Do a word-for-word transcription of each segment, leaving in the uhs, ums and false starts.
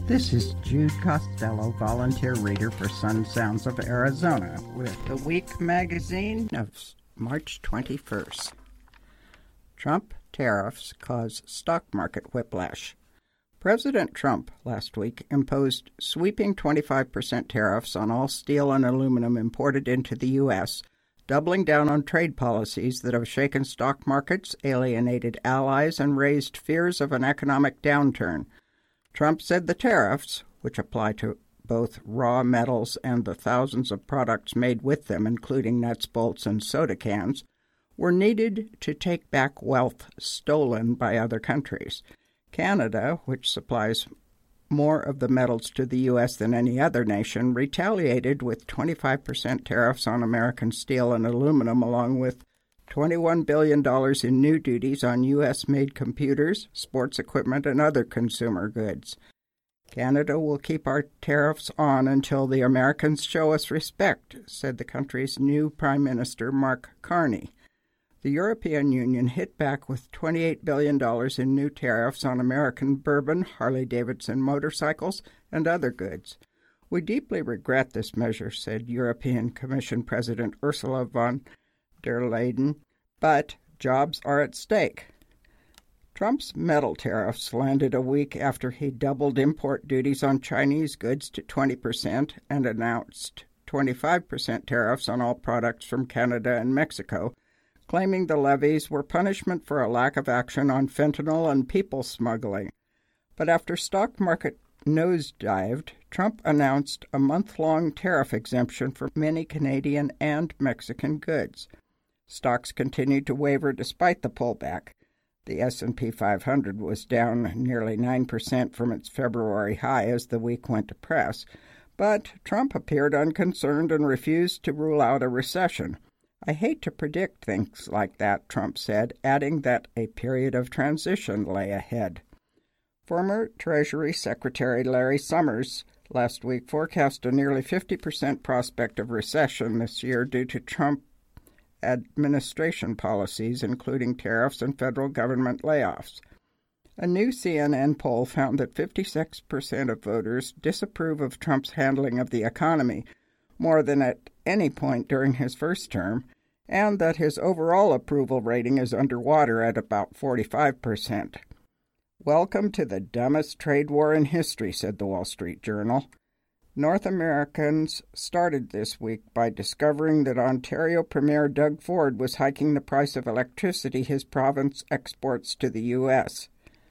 This is Jude Costello, volunteer reader for Sun Sounds of Arizona, with the Week magazine of March twenty-first. Trump tariffs cause stock market whiplash. President Trump last week imposed sweeping twenty-five percent tariffs on all steel and aluminum imported into the U S, doubling down on trade policies that have shaken stock markets, alienated allies, and raised fears of an economic downturn. Trump said the tariffs, which apply to both raw metals and the thousands of products made with them, including nuts, bolts, and soda cans, were needed to take back wealth stolen by other countries. Canada, which supplies more of the metals to the U S than any other nation, retaliated with twenty-five percent tariffs on American steel and aluminum, along with twenty-one billion dollars in new duties on U S-made computers, sports equipment, and other consumer goods. Canada will keep our tariffs on until the Americans show us respect, said the country's new Prime Minister, Mark Carney. The European Union hit back with twenty-eight billion dollars in new tariffs on American bourbon, Harley-Davidson motorcycles, and other goods. We deeply regret this measure, said European Commission President Ursula von der Leyen, but jobs are at stake. Trump's metal tariffs landed a week after he doubled import duties on Chinese goods to twenty percent and announced twenty-five percent tariffs on all products from Canada and Mexico, claiming the levies were punishment for a lack of action on fentanyl and people smuggling. But after stock market nosedived, Trump announced a month-long tariff exemption for many Canadian and Mexican goods. Stocks continued to waver despite the pullback. The S and P five hundred was down nearly nine percent from its February high as the week went to press, but Trump appeared unconcerned and refused to rule out a recession. I hate to predict things like that, Trump said, adding that a period of transition lay ahead. Former Treasury Secretary Larry Summers last week forecast a nearly fifty percent prospect of recession this year due to Trump administration policies, including tariffs and federal government layoffs. A new C N N poll found that fifty-six percent of voters disapprove of Trump's handling of the economy, more than at any point during his first term, and that his overall approval rating is underwater at about forty-five percent. Welcome to the dumbest trade war in history, said the Wall Street Journal. North Americans started this week by discovering that Ontario Premier Doug Ford was hiking the price of electricity his province exports to the U S,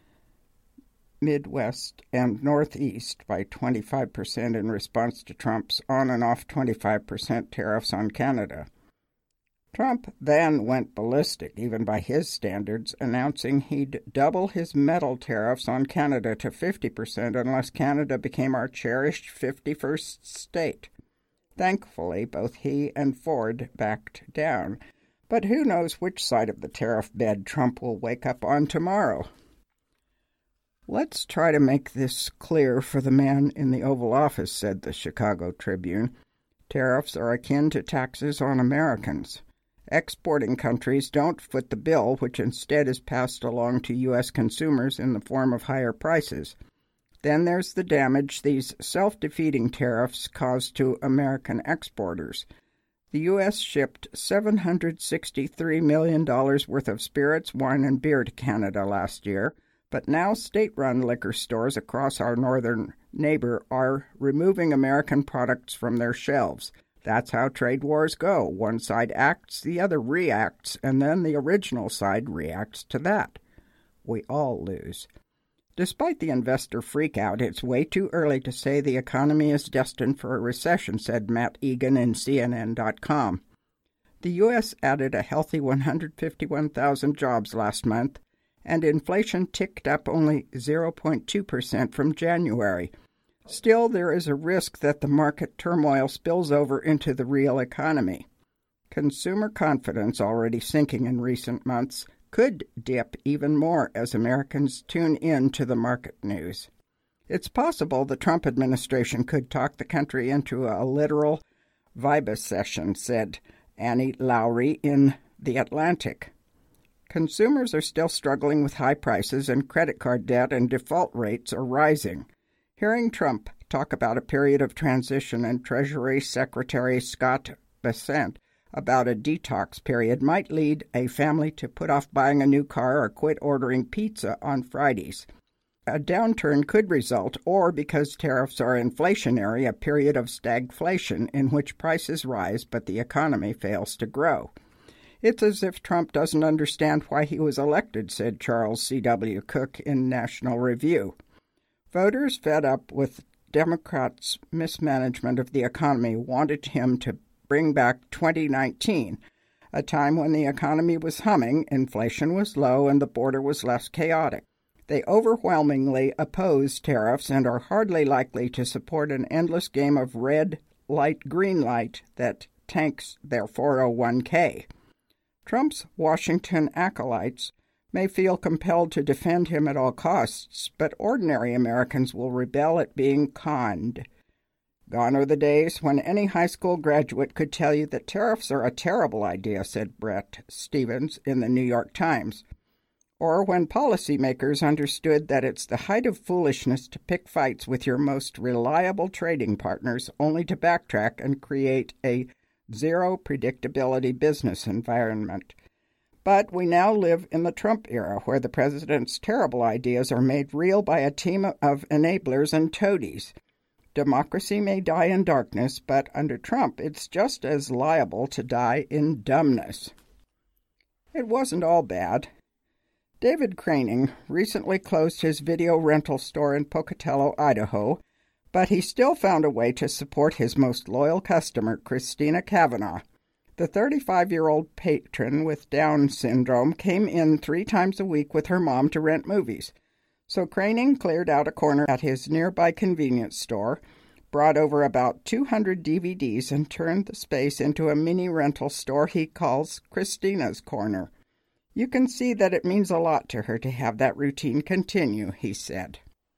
Midwest, and Northeast by twenty-five percent in response to Trump's on-and-off twenty-five percent tariffs on Canada. Trump then went ballistic, even by his standards, announcing he'd double his metal tariffs on Canada to fifty percent unless Canada became our cherished fifty-first state. Thankfully, both he and Ford backed down. But who knows which side of the tariff bed Trump will wake up on tomorrow? Let's try to make this clear for the man in the Oval Office, said the Chicago Tribune. Tariffs are akin to taxes on Americans. Exporting countries don't foot the bill, which instead is passed along to U S consumers in the form of higher prices. Then there's the damage these self-defeating tariffs cause to American exporters. The U S shipped seven hundred sixty-three million dollars worth of spirits, wine, and beer to Canada last year, but now state-run liquor stores across our northern neighbor are removing American products from their shelves. That's how trade wars go. One side acts, the other reacts, and then the original side reacts to that. We all lose. Despite the investor freakout, it's way too early to say the economy is destined for a recession, said Matt Egan in C N N dot com. The U S added a healthy one hundred fifty-one thousand jobs last month, and inflation ticked up only zero point two percent from January. Still, there is a risk that the market turmoil spills over into the real economy. Consumer confidence, already sinking in recent months, could dip even more as Americans tune in to the market news. It's possible the Trump administration could talk the country into a literal vibecession, said Annie Lowry in The Atlantic. Consumers are still struggling with high prices, and credit card debt and default rates are rising. Hearing Trump talk about a period of transition and Treasury Secretary Scott Bessent about a detox period might lead a family to put off buying a new car or quit ordering pizza on Fridays. A downturn could result, or because tariffs are inflationary, a period of stagflation in which prices rise but the economy fails to grow. It's as if Trump doesn't understand why he was elected, said Charles C W Cook in National Review. Voters fed up with Democrats' mismanagement of the economy wanted him to bring back twenty nineteen, a time when the economy was humming, inflation was low, and the border was less chaotic. They overwhelmingly oppose tariffs and are hardly likely to support an endless game of red light, green light that tanks their four oh one k. Trump's Washington acolytes may feel compelled to defend him at all costs, but ordinary Americans will rebel at being conned. Gone are the days when any high school graduate could tell you that tariffs are a terrible idea, said Bret Stephens in the New York Times. Or when policymakers understood that it's the height of foolishness to pick fights with your most reliable trading partners only to backtrack and create a zero predictability business environment. But we now live in the Trump era, where the president's terrible ideas are made real by a team of enablers and toadies. Democracy may die in darkness, but under Trump it's just as liable to die in dumbness. It wasn't all bad. David Craning recently closed his video rental store in Pocatello, Idaho, but he still found a way to support his most loyal customer, Christina Kavanaugh. The thirty-five-year-old patron with Down syndrome came in three times a week with her mom to rent movies. So Craning cleared out a corner at his nearby convenience store, brought over about two hundred D V Ds, and turned the space into a mini rental store he calls Christina's Corner. You can see that it means a lot to her to have that routine continue, he said.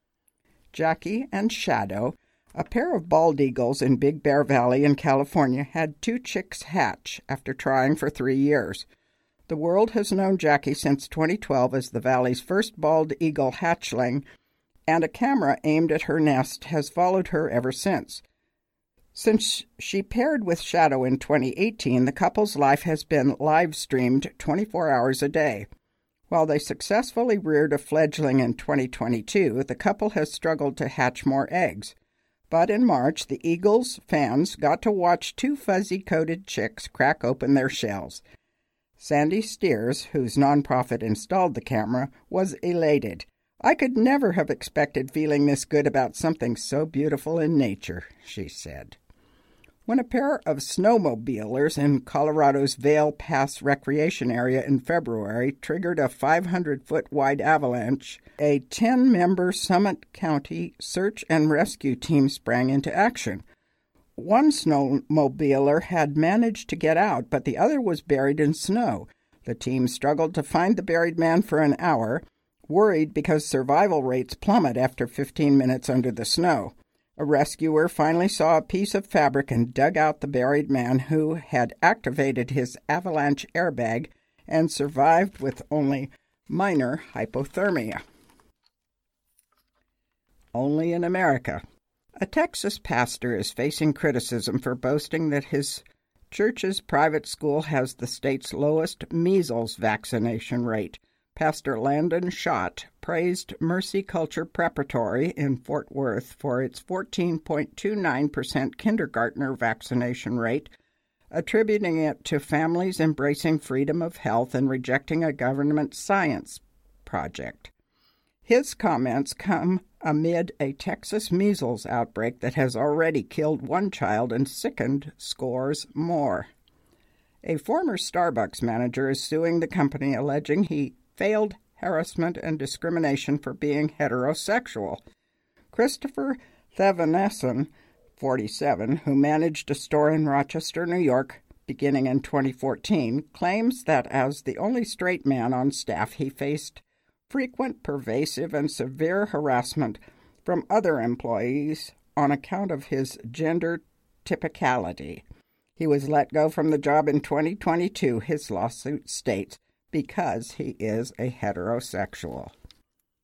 Jackie and Shadow, a pair of bald eagles in Big Bear Valley in California, had two chicks hatch after trying for three years. The world has known Jackie since twenty twelve as the valley's first bald eagle hatchling, and a camera aimed at her nest has followed her ever since. Since she paired with Shadow in twenty eighteen, the couple's life has been live-streamed twenty-four hours a day. While they successfully reared a fledgling in twenty twenty-two, the couple has struggled to hatch more eggs. But in March, the Eagles fans got to watch two fuzzy-coated chicks crack open their shells. Sandy Steers, whose nonprofit installed the camera, was elated. "I could never have expected feeling this good about something so beautiful in nature," she said. When a pair of snowmobilers in Colorado's Vail Pass Recreation Area in February triggered a five hundred foot wide avalanche, a ten-member Summit County search and rescue team sprang into action. One snowmobiler had managed to get out, but the other was buried in snow. The team struggled to find the buried man for an hour, worried because survival rates plummet after fifteen minutes under the snow. A rescuer finally saw a piece of fabric and dug out the buried man, who had activated his avalanche airbag and survived with only minor hypothermia. Only in America. A Texas pastor is facing criticism for boasting that his church's private school has the state's lowest measles vaccination rate. Pastor Landon Schott praised Mercy Culture Preparatory in Fort Worth for its fourteen point two nine percent kindergartner vaccination rate, attributing it to families embracing freedom of health and rejecting a government science project. His comments come amid a Texas measles outbreak that has already killed one child and sickened scores more. A former Starbucks manager is suing the company, alleging he failed harassment and discrimination for being heterosexual. Christopher Thevenessen, forty-seven, who managed a store in Rochester, New York, beginning in twenty fourteen, claims that as the only straight man on staff, he faced frequent, pervasive, and severe harassment from other employees on account of his gender typicality. He was let go from the job in twenty twenty-two, his lawsuit states, because he is a heterosexual.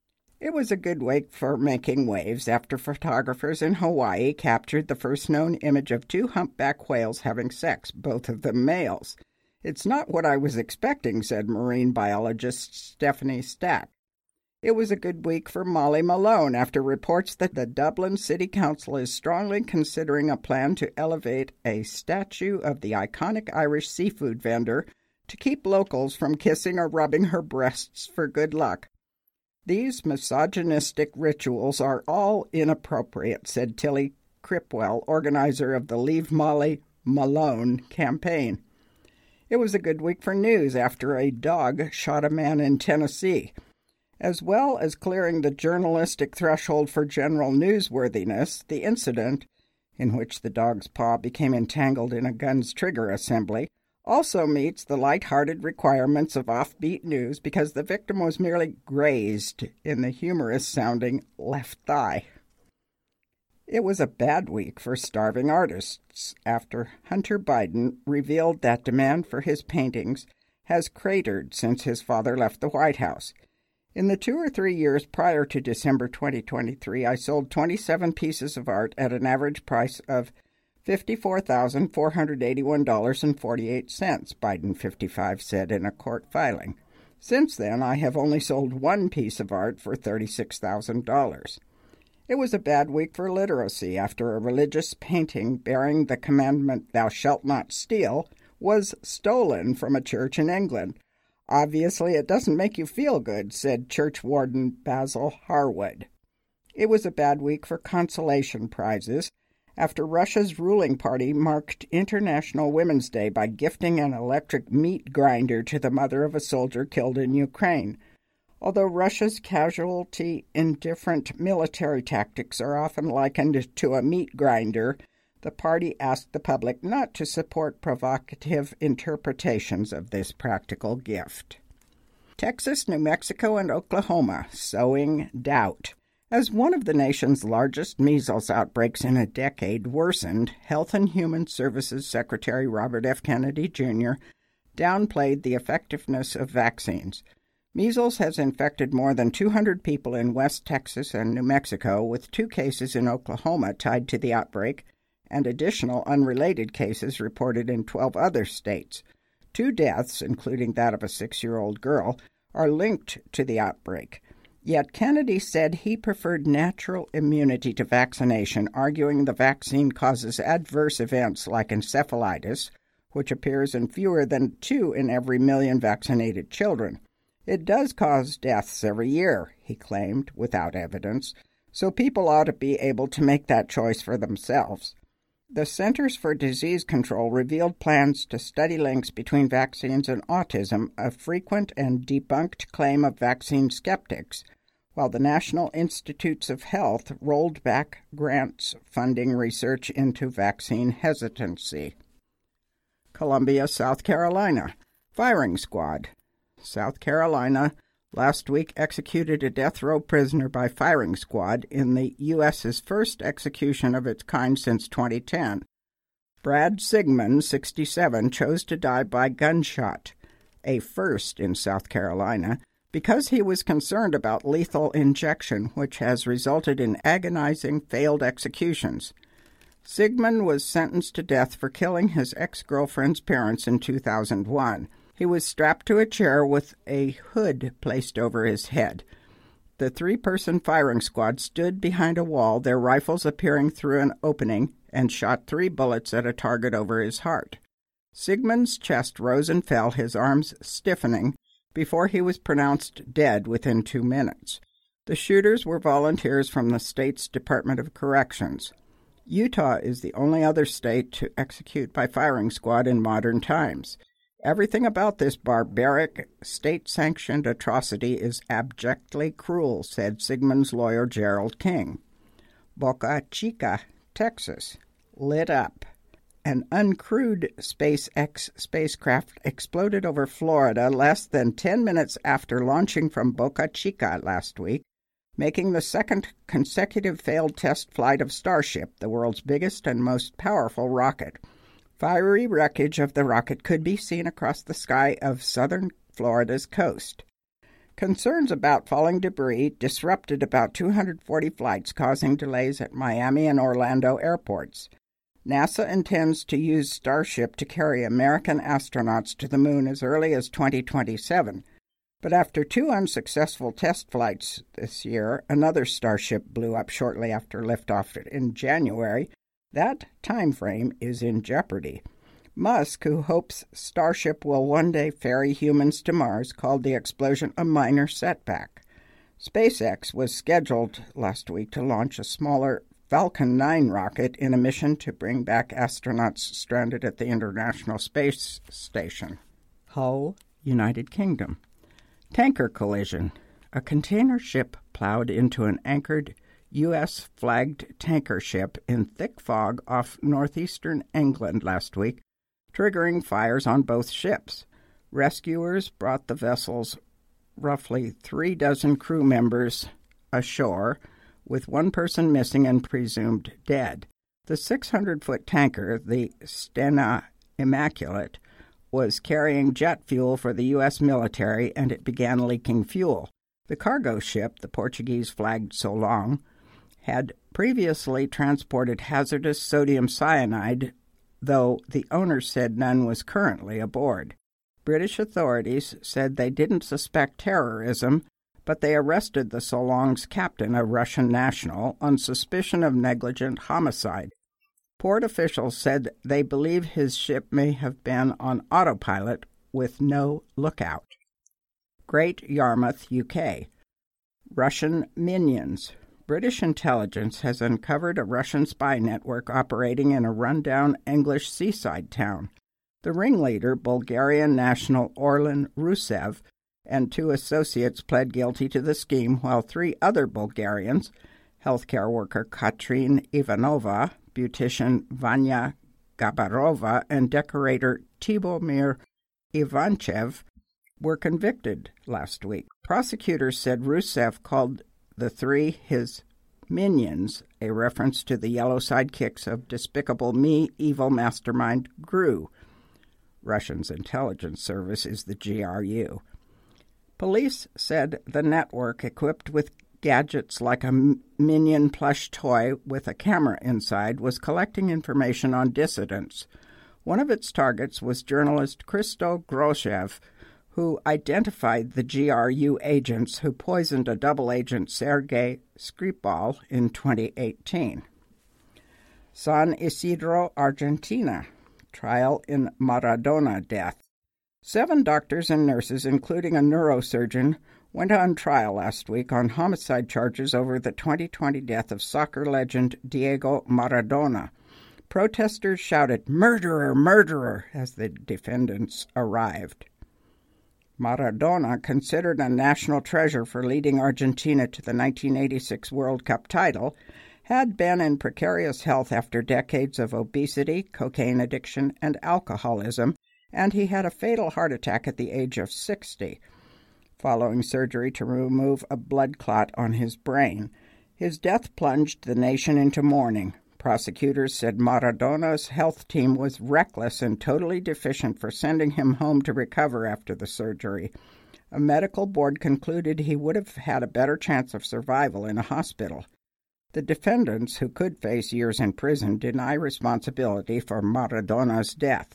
It was a good week for making waves after photographers in Hawaii captured the first known image of two humpback whales having sex, both of them males. "It's not what I was expecting," said marine biologist Stephanie Stack. It was a good week for Molly Malone after reports that the Dublin City Council is strongly considering a plan to elevate a statue of the iconic Irish seafood vendor to keep locals from kissing or rubbing her breasts for good luck. "These misogynistic rituals are all inappropriate," said Tilly Cripwell, organizer of the Leave Molly Malone campaign. It was a good week for news after a dog shot a man in Tennessee. As well as clearing the journalistic threshold for general newsworthiness, the incident, in which the dog's paw became entangled in a gun's trigger assembly, also meets the light-hearted requirements of offbeat news because the victim was merely grazed in the humorous-sounding left thigh. It was a bad week for starving artists after Hunter Biden revealed that demand for his paintings has cratered since his father left the White House. "In the two or three years prior to December twenty twenty-three, I sold twenty-seven pieces of art at an average price of fifty-four thousand four hundred eighty-one dollars and forty-eight cents, Biden, fifty-five, said in a court filing. "Since then, I have only sold one piece of art for thirty-six thousand dollars. It was a bad week for literacy after a religious painting bearing the commandment, "Thou shalt not steal," was stolen from a church in England. "Obviously, it doesn't make you feel good," said church warden Basil Harwood. It was a bad week for consolation prizes after Russia's ruling party marked International Women's Day by gifting an electric meat grinder to the mother of a soldier killed in Ukraine. Although Russia's casualty-indifferent military tactics are often likened to a meat grinder, the party asked the public not to support provocative interpretations of this practical gift. Texas, New Mexico, and Oklahoma sowing doubt. As one of the nation's largest measles outbreaks in a decade worsened, Health and Human Services Secretary Robert F. Kennedy, Junior downplayed the effectiveness of vaccines. Measles has infected more than two hundred people in West Texas and New Mexico, with two cases in Oklahoma tied to the outbreak, and additional unrelated cases reported in twelve other states. Two deaths, including that of a six-year-old girl, are linked to the outbreak. Yet Kennedy said he preferred natural immunity to vaccination, arguing the vaccine causes adverse events like encephalitis, which appears in fewer than two in every million vaccinated children. "It does cause deaths every year," he claimed, without evidence, so people ought to be able to make that choice for themselves. The Centers for Disease Control revealed plans to study links between vaccines and autism, a frequent and debunked claim of vaccine skeptics, while the National Institutes of Health rolled back grants funding research into vaccine hesitancy. Columbia, South Carolina. Firing squad. South Carolina last week executed a death row prisoner by firing squad in the U S's first execution of its kind since twenty ten. Brad Sigmund, sixty-seven, chose to die by gunshot, a first in South Carolina, because he was concerned about lethal injection, which has resulted in agonizing failed executions. Sigmund was sentenced to death for killing his ex-girlfriend's parents in two thousand one. He was strapped to a chair with a hood placed over his head. The three-person firing squad stood behind a wall, their rifles appearing through an opening, and shot three bullets at a target over his heart. Sigmund's chest rose and fell, his arms stiffening, before he was pronounced dead within two minutes. The shooters were volunteers from the state's Department of Corrections. Utah is the only other state to execute by firing squad in modern times. Everything about this barbaric, state-sanctioned atrocity is abjectly cruel, said Sigmund's lawyer Gerald King. Boca Chica, Texas, lit up. An uncrewed SpaceX spacecraft exploded over Florida less than ten minutes after launching from Boca Chica last week, making the second consecutive failed test flight of Starship, the world's biggest and most powerful rocket. Fiery wreckage of the rocket could be seen across the sky of southern Florida's coast. Concerns about falling debris disrupted about two hundred forty flights, causing delays at Miami and Orlando airports. NASA intends to use Starship to carry American astronauts to the moon as early as twenty twenty-seven. But after two unsuccessful test flights this year, another Starship blew up shortly after liftoff in January. That time frame is in jeopardy. Musk, who hopes Starship will one day ferry humans to Mars, called the explosion a minor setback. SpaceX was scheduled last week to launch a smaller Falcon nine rocket in a mission to bring back astronauts stranded at the International Space Station. Hull, United Kingdom. Tanker collision. A container ship plowed into an anchored U S-flagged tanker ship in thick fog off northeastern England last week, triggering fires on both ships. Rescuers brought the vessel's roughly three dozen crew members ashore, with one person missing and presumed dead. The six hundred foot tanker, the Stena Immaculate, was carrying jet fuel for the U S military, and it began leaking fuel. The cargo ship, the Portuguese-flagged Solong, had previously transported hazardous sodium cyanide, though the owner said none was currently aboard. British authorities said they didn't suspect terrorism, but they arrested the Solong's captain, a Russian national, on suspicion of negligent homicide. Port officials said they believe his ship may have been on autopilot with no lookout. Great Yarmouth, U K. Russian minions. British intelligence has uncovered a Russian spy network operating in a rundown English seaside town. The ringleader, Bulgarian national Orlan Rusev, and two associates pled guilty to the scheme, while three other Bulgarians, healthcare worker Katrin Ivanova, beautician Vanya Gabarova, and decorator Tibomir Ivanchev, were convicted last week. Prosecutors said Rusev called the three his minions, a reference to the yellow sidekicks of Despicable Me evil mastermind Gru. Russia's intelligence service is the G R U. Police said the network, equipped with gadgets like a minion plush toy with a camera inside, was collecting information on dissidents. One of its targets was journalist Christo Groshev, who identified the G R U agents who poisoned a double agent, Sergei Skripal, in twenty eighteen. San Isidro, Argentina. Trial in Maradona death. Seven doctors and nurses, including a neurosurgeon, went on trial last week on homicide charges over the twenty twenty death of soccer legend Diego Maradona. Protesters shouted, "Murderer, murderer," as the defendants arrived. Maradona, considered a national treasure for leading Argentina to the nineteen eighty-six World Cup title, had been in precarious health after decades of obesity, cocaine addiction, and alcoholism, and he had a fatal heart attack at the age of sixty, following surgery to remove a blood clot on his brain. His death plunged the nation into mourning. Prosecutors said Maradona's health team was reckless and totally deficient for sending him home to recover after the surgery. A medical board concluded he would have had a better chance of survival in a hospital. The defendants, who could face years in prison, deny responsibility for Maradona's death.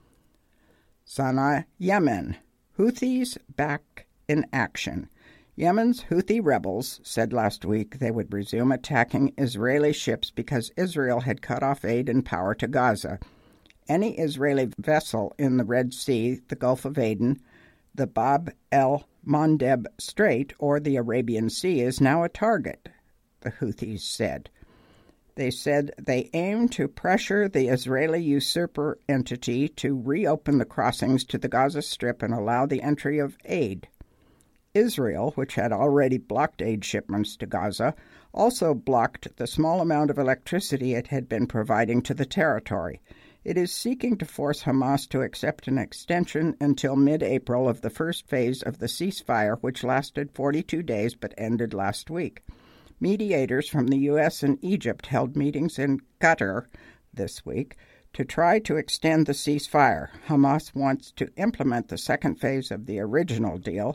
Sana'a, Yemen. Houthis back in action. Yemen's Houthi rebels said last week they would resume attacking Israeli ships because Israel had cut off aid and power to Gaza. Any Israeli vessel in the Red Sea, the Gulf of Aden, the Bab el-Mandeb Strait, or the Arabian Sea is now a target, the Houthis said. They said they aim to pressure the Israeli usurper entity to reopen the crossings to the Gaza Strip and allow the entry of aid. Israel, which had already blocked aid shipments to Gaza, also blocked the small amount of electricity it had been providing to the territory. It is seeking to force Hamas to accept an extension until mid-April of the first phase of the ceasefire, which lasted forty-two days but ended last week. Mediators from the U S and Egypt held meetings in Qatar this week to try to extend the ceasefire. Hamas wants to implement the second phase of the original deal,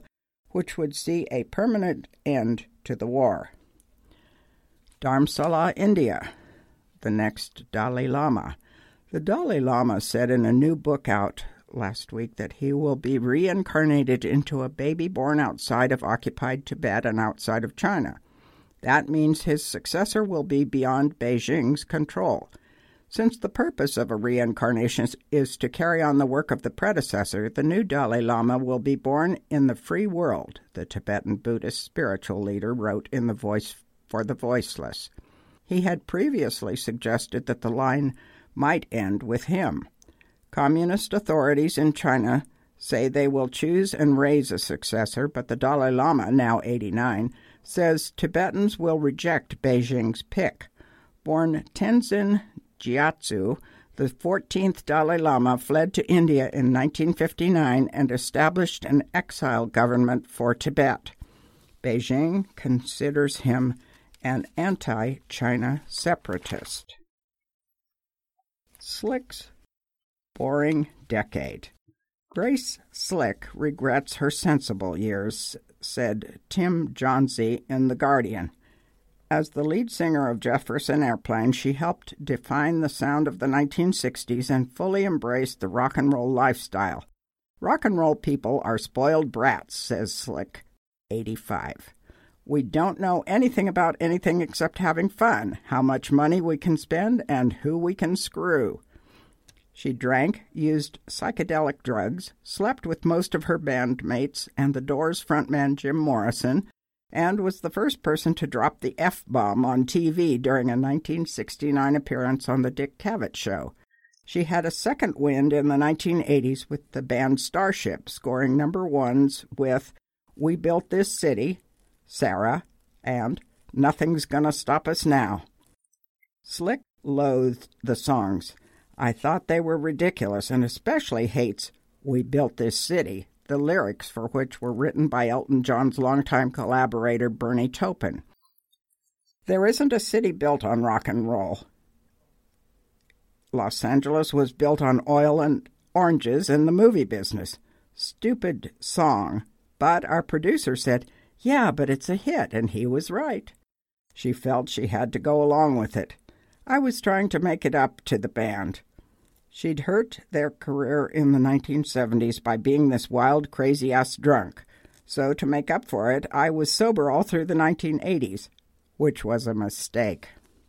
which would see a permanent end to the war. Dharamsala, India, the next Dalai Lama. The Dalai Lama said in a new book out last week that he will be reincarnated into a baby born outside of occupied Tibet and outside of China. That means his successor will be beyond Beijing's control. Since the purpose of a reincarnation is to carry on the work of the predecessor, the new Dalai Lama will be born in the free world, the Tibetan Buddhist spiritual leader wrote in The Voice for the Voiceless. He had previously suggested that the line might end with him. Communist authorities in China say they will choose and raise a successor, but the Dalai Lama, now eighty-nine, says Tibetans will reject Beijing's pick. Born Tenzin Gyatso, the fourteenth Dalai Lama fled to India in nineteen fifty-nine and established an exile government for Tibet. Beijing considers him an anti-China separatist. Slick's boring decade. Grace Slick regrets her sensible years, said Tim Johnsey in The Guardian. As the lead singer of Jefferson Airplane, she helped define the sound of the nineteen sixties and fully embraced the rock and roll lifestyle. Rock and roll people are spoiled brats, says Slick, eighty-five. We don't know anything about anything except having fun, how much money we can spend, and who we can screw. She drank, used psychedelic drugs, slept with most of her bandmates and the Doors frontman Jim Morrison, and was the first person to drop the F-bomb on T V during a nineteen sixty-nine appearance on The Dick Cavett Show. She had a second wind in the nineteen eighties with the band Starship, scoring number ones with We Built This City, Sarah, and Nothing's Gonna Stop Us Now. Slick loathed the songs. I thought they were ridiculous, and especially hates We Built This City, the lyrics for which were written by Elton John's longtime collaborator Bernie Taupin. There isn't a city built on rock and roll. Los Angeles was built on oil and oranges and the movie business. Stupid song, but our producer said, yeah, but it's a hit, and he was right. She felt she had to go along with it. I was trying to make it up to the band. She'd hurt their career in the nineteen seventies by being this wild, crazy-ass drunk. So to make up for it, I was sober all through the nineteen eighties, which was a mistake.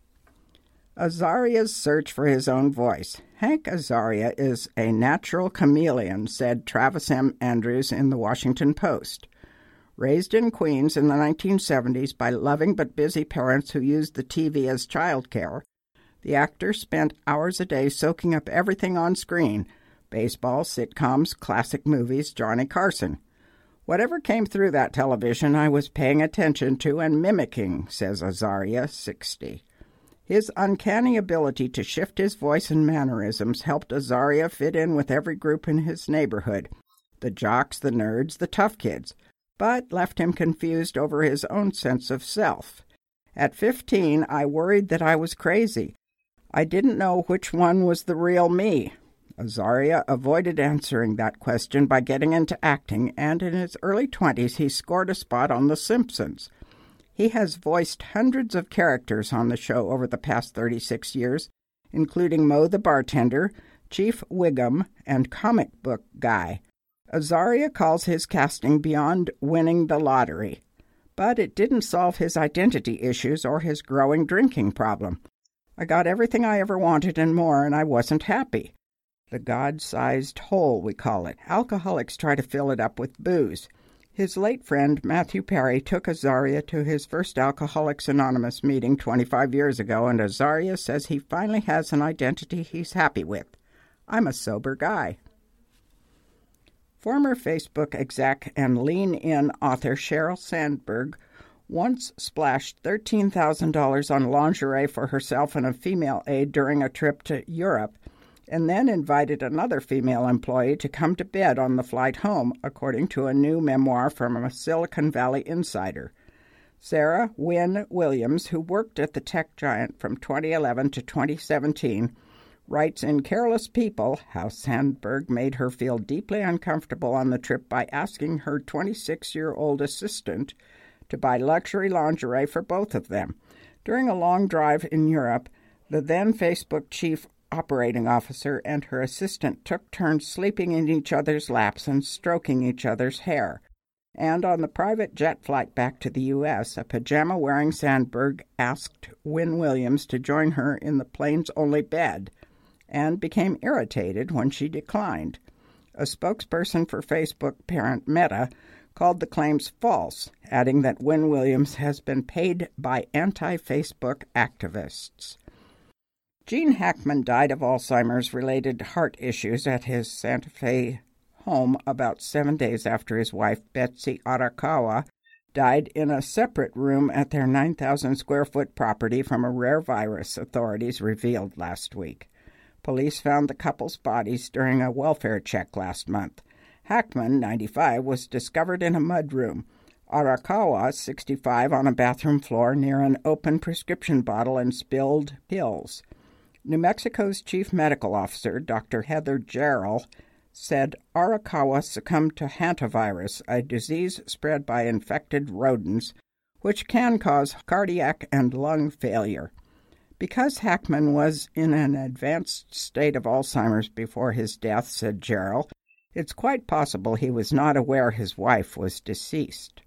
Azaria's search for his own voice. Hank Azaria is a natural chameleon, said Travis M. Andrews in the Washington Post. Raised in Queens in the nineteen seventies by loving but busy parents who used the T V as childcare, the actor spent hours a day soaking up everything on screen, baseball, sitcoms, classic movies, Johnny Carson. Whatever came through that television I was paying attention to and mimicking, says Azaria, sixty. His uncanny ability to shift his voice and mannerisms helped Azaria fit in with every group in his neighborhood, the jocks, the nerds, the tough kids, but left him confused over his own sense of self. At fifteen, I worried that I was crazy. I didn't know which one was the real me. Azaria avoided answering that question by getting into acting, and in his early twenties he scored a spot on The Simpsons. He has voiced hundreds of characters on the show over the past thirty-six years, including Moe the bartender, Chief Wiggum, and Comic Book Guy. Azaria calls his casting beyond winning the lottery, but it didn't solve his identity issues or his growing drinking problem. I got everything I ever wanted and more, and I wasn't happy. The God-sized hole, we call it. Alcoholics try to fill it up with booze. His late friend, Matthew Perry, took Azaria to his first Alcoholics Anonymous meeting twenty-five years ago, and Azaria says he finally has an identity he's happy with. I'm a sober guy. Former Facebook exec and lean-in author Sheryl Sandberg once splashed thirteen thousand dollars on lingerie for herself and a female aide during a trip to Europe, and then invited another female employee to come to bed on the flight home, according to a new memoir from a Silicon Valley insider. Sarah Wynne Williams, who worked at the tech giant from twenty eleven to twenty seventeen, writes in Careless People how Sandberg made her feel deeply uncomfortable on the trip by asking her twenty-six-year-old assistant to buy luxury lingerie for both of them. During a long drive in Europe, the then Facebook chief operating officer and her assistant took turns sleeping in each other's laps and stroking each other's hair. And on the private jet flight back to the U S, a pajama-wearing Sandberg asked Wynne Williams to join her in the plane's only bed, and became irritated when she declined. A spokesperson for Facebook parent Meta called the claims false, adding that Wynne Williams has been paid by anti-Facebook activists. Gene Hackman died of Alzheimer's-related heart issues at his Santa Fe home about seven days after his wife, Betsy Arakawa, died in a separate room at their nine thousand square foot property from a rare virus, authorities revealed last week. Police found the couple's bodies during a welfare check last month. Hackman, ninety-five, was discovered in a mudroom. Arakawa, sixty-five, on a bathroom floor near an open prescription bottle and spilled pills. New Mexico's chief medical officer, Doctor Heather Jarrell, said Arakawa succumbed to hantavirus, a disease spread by infected rodents, which can cause cardiac and lung failure. Because Hackman was in an advanced state of Alzheimer's before his death, said Jarrell, it's quite possible he was not aware his wife was deceased.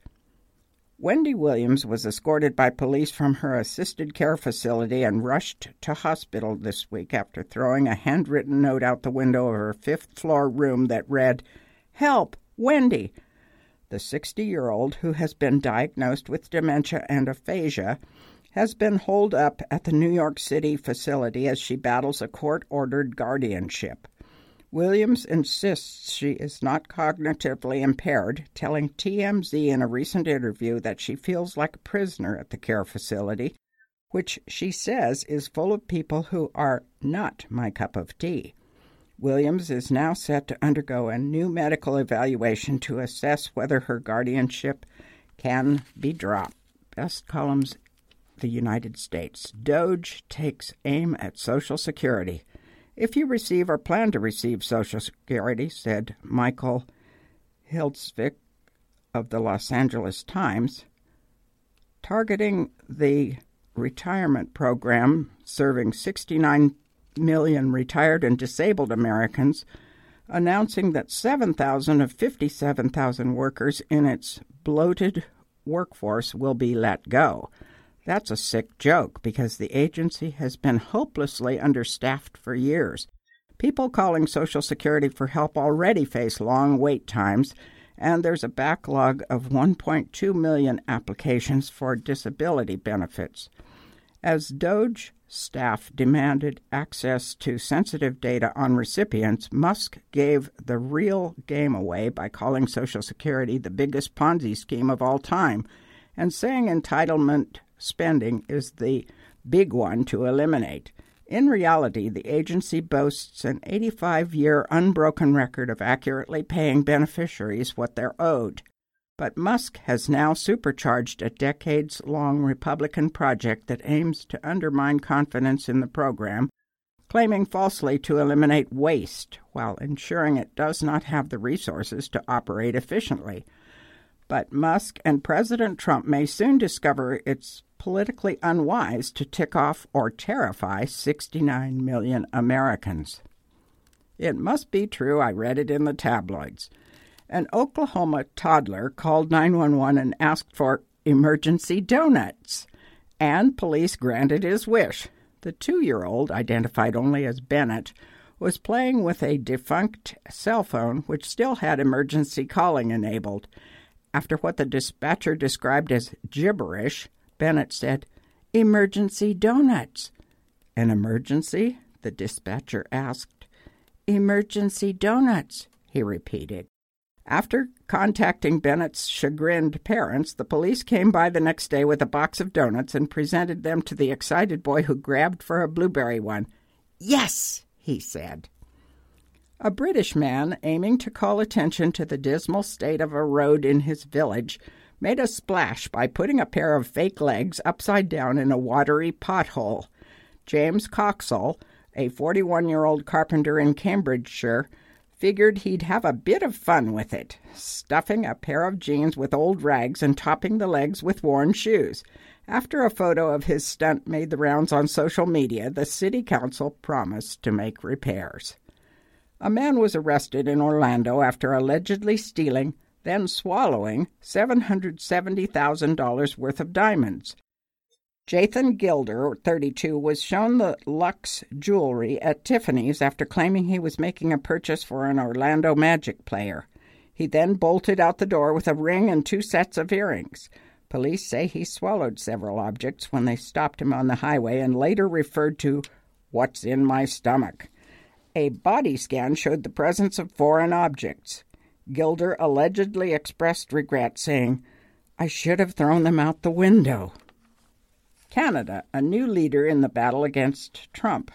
Wendy Williams was escorted by police from her assisted care facility and rushed to hospital this week after throwing a handwritten note out the window of her fifth-floor room that read, "Help, Wendy." The sixty-year-old, who has been diagnosed with dementia and aphasia, has been holed up at the New York City facility as she battles a court-ordered guardianship. Williams insists she is not cognitively impaired, telling T M Z in a recent interview that she feels like a prisoner at the care facility, which she says is full of people who are not my cup of tea. Williams is now set to undergo a new medical evaluation to assess whether her guardianship can be dropped. Best columns: the United States. Doge takes aim at Social Security. If you receive or plan to receive Social Security, said Michael Hildsvik of the Los Angeles Times, targeting the retirement program serving sixty-nine million retired and disabled Americans, announcing that seven thousand of fifty-seven thousand workers in its bloated workforce will be let go. That's a sick joke because the agency has been hopelessly understaffed for years. People calling Social Security for help already face long wait times, and there's a backlog of one point two million applications for disability benefits. As Doge staff demanded access to sensitive data on recipients, Musk gave the real game away by calling Social Security the biggest Ponzi scheme of all time and saying entitlement spending is the big one to eliminate. In reality, the agency boasts an eighty-five-year unbroken record of accurately paying beneficiaries what they're owed. But Musk has now supercharged a decades-long Republican project that aims to undermine confidence in the program, claiming falsely to eliminate waste while ensuring it does not have the resources to operate efficiently. But Musk and President Trump may soon discover it's politically unwise to tick off or terrify sixty-nine million Americans. It must be true. I read it in the tabloids. An Oklahoma toddler called nine one one and asked for emergency donuts, and police granted his wish. The two-year-old, identified only as Bennett, was playing with a defunct cell phone which still had emergency calling enabled. After what the dispatcher described as gibberish, Bennett said, "Emergency donuts." "An emergency?" the dispatcher asked. "Emergency donuts," he repeated. After contacting Bennett's chagrined parents, the police came by the next day with a box of donuts and presented them to the excited boy who grabbed for a blueberry one. "Yes," he said. A British man, aiming to call attention to the dismal state of a road in his village, made a splash by putting a pair of fake legs upside down in a watery pothole. James Coxall, a forty-one-year-old carpenter in Cambridgeshire, figured he'd have a bit of fun with it, stuffing a pair of jeans with old rags and topping the legs with worn shoes. After a photo of his stunt made the rounds on social media, the city council promised to make repairs. A man was arrested in Orlando after allegedly stealing, then swallowing, seven hundred seventy thousand dollars worth of diamonds. Jathan Gilder, thirty-two, was shown the Lux jewelry at Tiffany's after claiming he was making a purchase for an Orlando Magic player. He then bolted out the door with a ring and two sets of earrings. Police say he swallowed several objects when they stopped him on the highway and later referred to "what's in my stomach." A body scan showed the presence of foreign objects. Gilder allegedly expressed regret, saying, "I should have thrown them out the window." Canada, a new leader in the battle against Trump.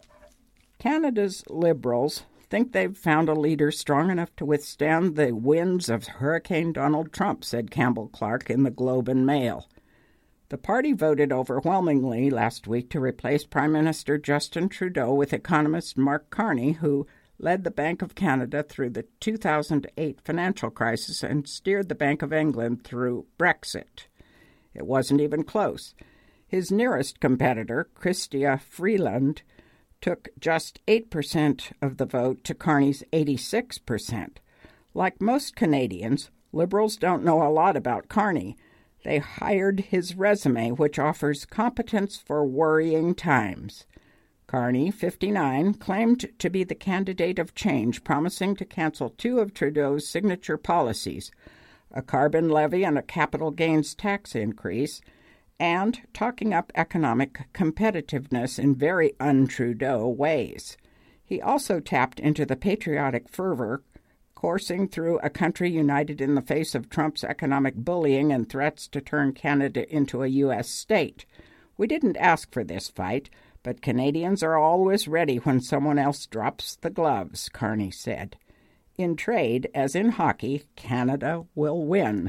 Canada's Liberals think they've found a leader strong enough to withstand the winds of Hurricane Donald Trump, said Campbell Clark in the Globe and Mail. The party voted overwhelmingly last week to replace Prime Minister Justin Trudeau with economist Mark Carney, who led the Bank of Canada through the two thousand eight financial crisis and steered the Bank of England through Brexit. It wasn't even close. His nearest competitor, Chrystia Freeland, took just eight percent of the vote to Carney's eighty-six percent. Like most Canadians, Liberals don't know a lot about Carney. They hired his resume, which offers competence for worrying times. Carney, fifty-nine, claimed to be the candidate of change, promising to cancel two of Trudeau's signature policies, a carbon levy and a capital gains tax increase, and talking up economic competitiveness in very un-Trudeau ways. He also tapped into the patriotic fervor coursing through a country united in the face of Trump's economic bullying and threats to turn Canada into a U S state. "We didn't ask for this fight, but Canadians are always ready when someone else drops the gloves," Carney said. In trade, as in hockey, Canada will win.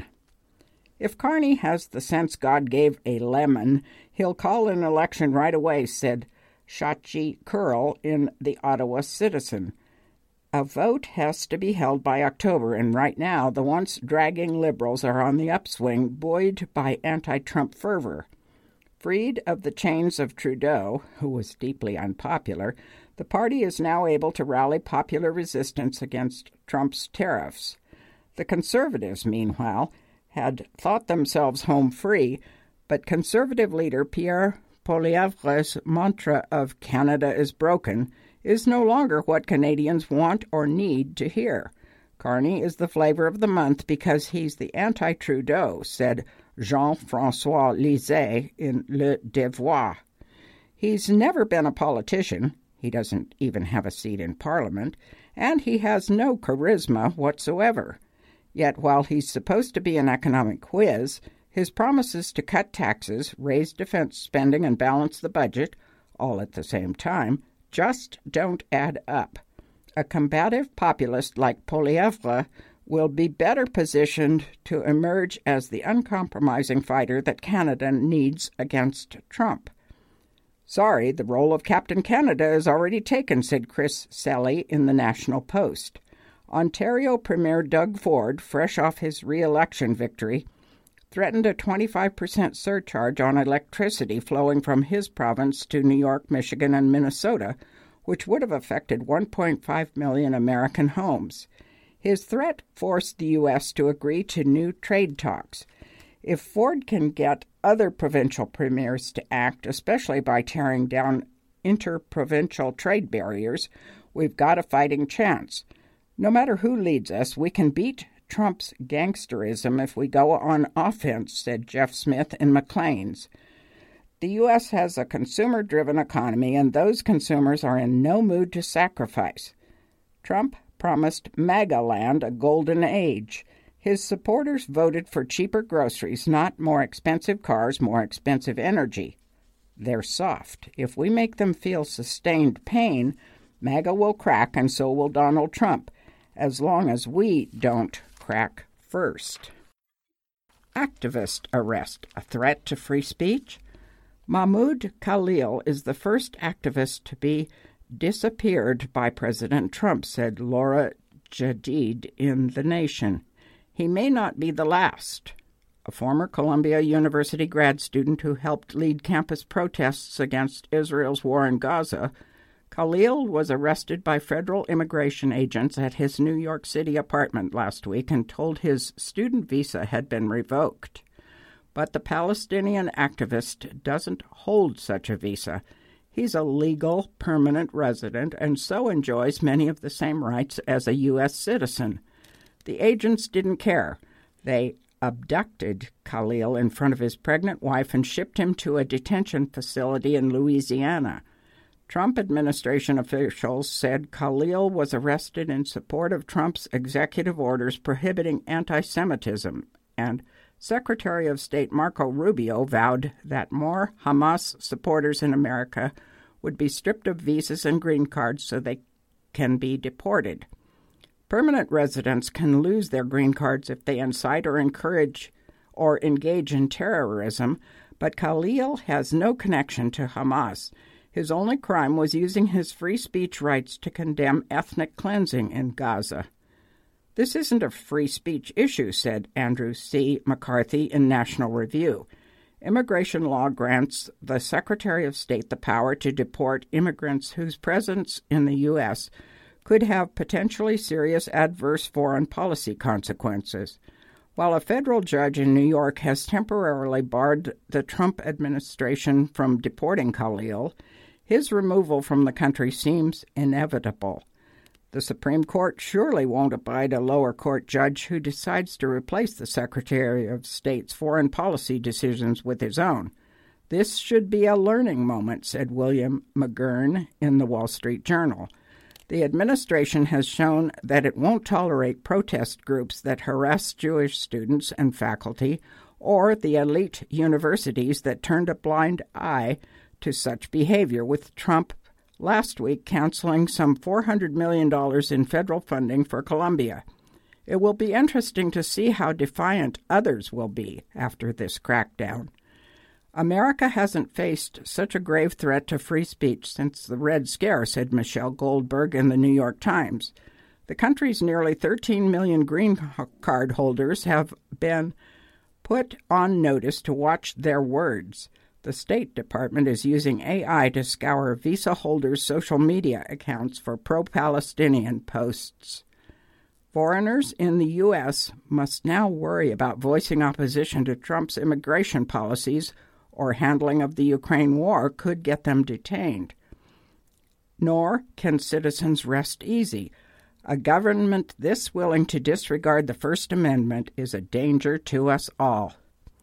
If Carney has the sense God gave a lemon, he'll call an election right away, said Shachi Kurl in the Ottawa Citizen. A vote has to be held by October, and right now the once-dragging Liberals are on the upswing, buoyed by anti-Trump fervor. Freed of the chains of Trudeau, who was deeply unpopular, the party is now able to rally popular resistance against Trump's tariffs. The Conservatives, meanwhile, had thought themselves home free, but Conservative leader Pierre Poilievre's mantra of "Canada is broken" is no longer what Canadians want or need to hear. Carney is the flavor of the month because he's the anti-Trudeau, said Jean-François Lisée in Le Devoir. He's never been a politician, he doesn't even have a seat in Parliament, and he has no charisma whatsoever. Yet while he's supposed to be an economic whiz, his promises to cut taxes, raise defense spending, and balance the budget, all at the same time, just don't add up. A combative populist like Poilievre will be better positioned to emerge as the uncompromising fighter that Canada needs against Trump. "Sorry, the role of Captain Canada is already taken," said Chris Selly in the National Post. Ontario Premier Doug Ford, fresh off his re-election victory, threatened a twenty-five percent surcharge on electricity flowing from his province to New York, Michigan, and Minnesota, which would have affected one point five million American homes. His threat forced the U S to agree to new trade talks. If Ford can get other provincial premiers to act, especially by tearing down interprovincial trade barriers, we've got a fighting chance. No matter who leads us, we can beat Trump's gangsterism if we go on offense, said Jeff Smith in Maclean's. The U S has a consumer-driven economy, and those consumers are in no mood to sacrifice. Trump promised MAGA land a golden age. His supporters voted for cheaper groceries, not more expensive cars, more expensive energy. They're soft. If we make them feel sustained pain, MAGA will crack, and so will Donald Trump, as long as we don't crack first. Activist arrest, a threat to free speech? Mahmoud Khalil is the first activist to be disappeared by President Trump, said Laura Jadid in The Nation. He may not be the last. A former Columbia University grad student who helped lead campus protests against Israel's war in Gaza, Khalil was arrested by federal immigration agents at his New York City apartment last week and told his student visa had been revoked. But the Palestinian activist doesn't hold such a visa. He's a legal, permanent resident and so enjoys many of the same rights as a U S citizen. The agents didn't care. They abducted Khalil in front of his pregnant wife and shipped him to a detention facility in Louisiana. Trump administration officials said Khalil was arrested in support of Trump's executive orders prohibiting anti-Semitism, and Secretary of State Marco Rubio vowed that more Hamas supporters in America would be stripped of visas and green cards so they can be deported. Permanent residents can lose their green cards if they incite or encourage or engage in terrorism, but Khalil has no connection to Hamas. His only crime was using his free speech rights to condemn ethnic cleansing in Gaza. This isn't a free speech issue, said Andrew C. McCarthy in National Review. Immigration law grants the Secretary of State the power to deport immigrants whose presence in the U S could have potentially serious adverse foreign policy consequences. While a federal judge in New York has temporarily barred the Trump administration from deporting Khalil, his removal from the country seems inevitable. The Supreme Court surely won't abide a lower court judge who decides to replace the Secretary of State's foreign policy decisions with his own. This should be a learning moment, said William McGurn in the Wall Street Journal. The administration has shown that it won't tolerate protest groups that harass Jewish students and faculty, or the elite universities that turned a blind eye to such behavior, with Trump last week canceling some four hundred million dollars in federal funding for Columbia. It will be interesting to see how defiant others will be after this crackdown. America hasn't faced such a grave threat to free speech since the Red Scare, said Michelle Goldberg in the New York Times. The country's nearly thirteen million green card holders have been put on notice to watch their words. The State Department is using A I to scour visa holders' social media accounts for pro-Palestinian posts. Foreigners in the U S must now worry about voicing opposition to Trump's immigration policies, or handling of the Ukraine war could get them detained. Nor can citizens rest easy. A government this willing to disregard the First Amendment is a danger to us all.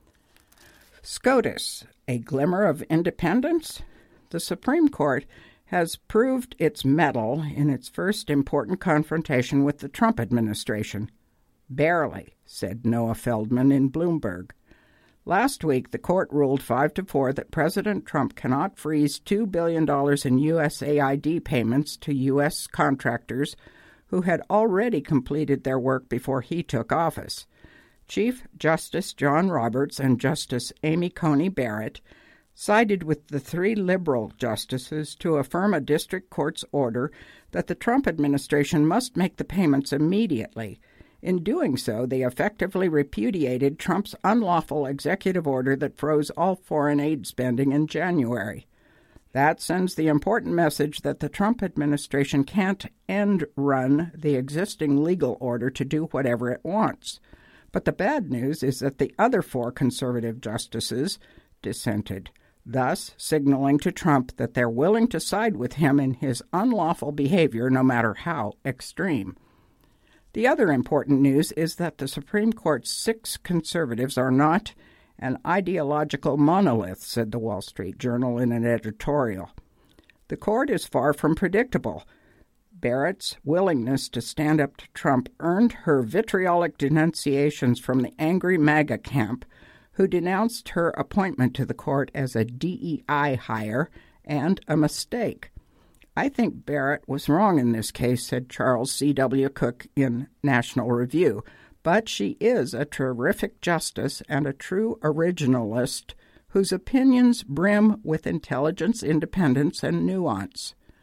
SCOTUS, a glimmer of independence? The Supreme Court has proved its mettle in its first important confrontation with the Trump administration. Barely, said Noah Feldman in Bloomberg. Last week, the court ruled five to four that President Trump cannot freeze two billion dollars in U S A I D payments to U S contractors who had already completed their work before he took office. Chief Justice John Roberts and Justice Amy Coney Barrett sided with the three liberal justices to affirm a district court's order that the Trump administration must make the payments immediately. In doing so, they effectively repudiated Trump's unlawful executive order that froze all foreign aid spending in January. That sends the important message that the Trump administration can't end-run the existing legal order to do whatever it wants. But the bad news is that the other four conservative justices dissented, thus signaling to Trump that they're willing to side with him in his unlawful behavior no matter how extreme. The other important news is that the Supreme Court's six conservatives are not an ideological monolith, said the Wall Street Journal in an editorial. The court is far from predictable. Barrett's willingness to stand up to Trump earned her vitriolic denunciations from the angry MAGA camp, who denounced her appointment to the court as a D E I hire and a mistake. I think Barrett was wrong in this case, said Charles C W Cook in National Review, but she is a terrific justice and a true originalist whose opinions brim with intelligence, independence, and nuance.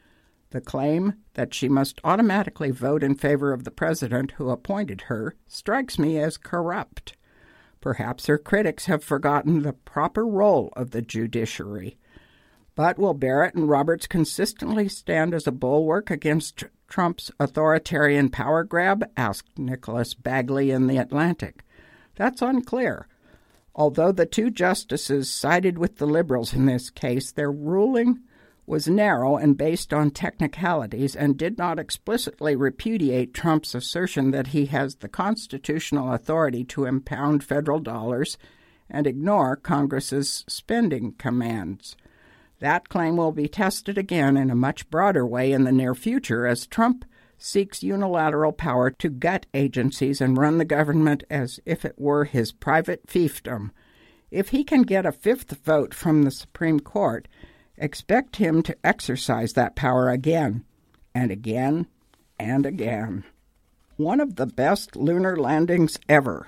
The claim that she must automatically vote in favor of the president who appointed her strikes me as corrupt. Perhaps her critics have forgotten the proper role of the judiciary. But will Barrett and Roberts consistently stand as a bulwark against Trump's authoritarian power grab? Asked Nicholas Bagley in The Atlantic. That's unclear. Although the two justices sided with the liberals in this case, their ruling was narrow and based on technicalities and did not explicitly repudiate Trump's assertion that he has the constitutional authority to impound federal dollars and ignore Congress's spending commands. That claim will be tested again in a much broader way in the near future as Trump seeks unilateral power to gut agencies and run the government as if it were his private fiefdom. If he can get a fifth vote from the Supreme Court, expect him to exercise that power again, and again, and again. One of the best lunar landings ever.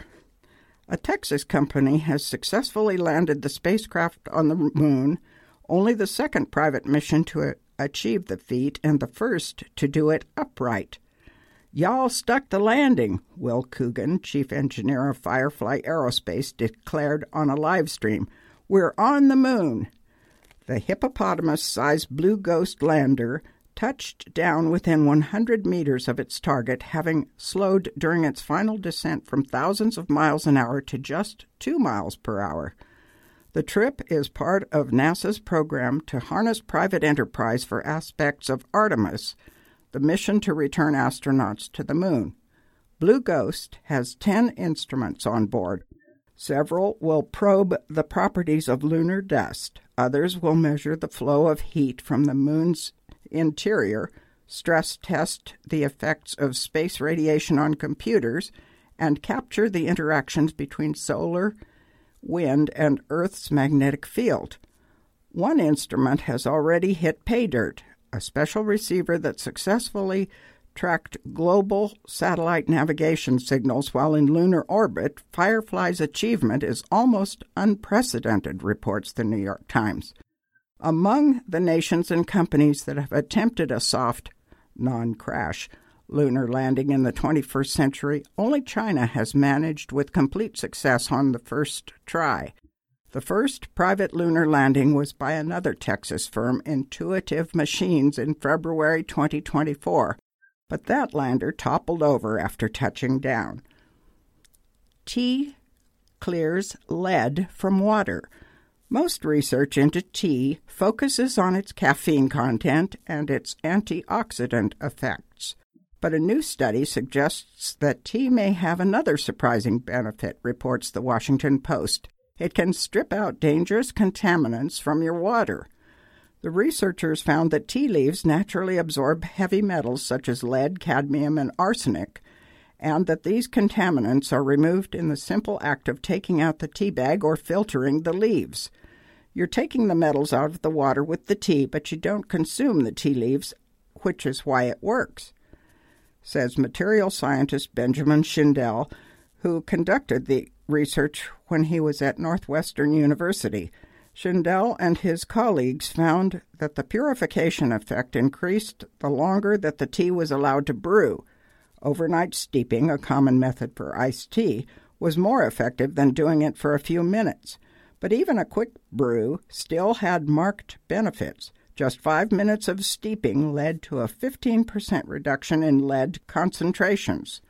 A Texas company has successfully landed the spacecraft on the moon, only the second private mission to achieve the feat and the first to do it upright. "Y'all stuck the landing," Will Coogan, chief engineer of Firefly Aerospace, declared on a live stream. "We're on the moon." The hippopotamus-sized Blue Ghost lander touched down within one hundred meters of its target, having slowed during its final descent from thousands of miles an hour to just two miles per hour. The trip is part of NASA's program to harness private enterprise for aspects of Artemis, the mission to return astronauts to the moon. Blue Ghost has ten instruments on board. Several will probe the properties of lunar dust. Others will measure the flow of heat from the moon's interior, stress test the effects of space radiation on computers, and capture the interactions between solar, wind, and Earth's magnetic field. One instrument has already hit pay dirt, a special receiver that successfully tracked global satellite navigation signals while in lunar orbit. Firefly's achievement is almost unprecedented, reports the New York Times. Among the nations and companies that have attempted a soft, non-crash lunar landing in the twenty-first century, only China has managed with complete success on the first try. The first private lunar landing was by another Texas firm, Intuitive Machines, in February twenty twenty-four, but that lander toppled over after touching down. Tea clears lead from water. Most research into tea focuses on its caffeine content and its antioxidant effects. But a new study suggests that tea may have another surprising benefit, reports the Washington Post. It can strip out dangerous contaminants from your water. The researchers found that tea leaves naturally absorb heavy metals such as lead, cadmium, and arsenic, and that these contaminants are removed in the simple act of taking out the tea bag or filtering the leaves. You're taking the metals out of the water with the tea, but you don't consume the tea leaves, which is why it works, says material scientist Benjamin Schindel, who conducted the research when he was at Northwestern University. Schindel and his colleagues found that the purification effect increased the longer that the tea was allowed to brew. Overnight steeping, a common method for iced tea, was more effective than doing it for a few minutes. But even a quick brew still had marked benefits. Just five minutes of steeping led to a fifteen percent reduction in lead concentrations.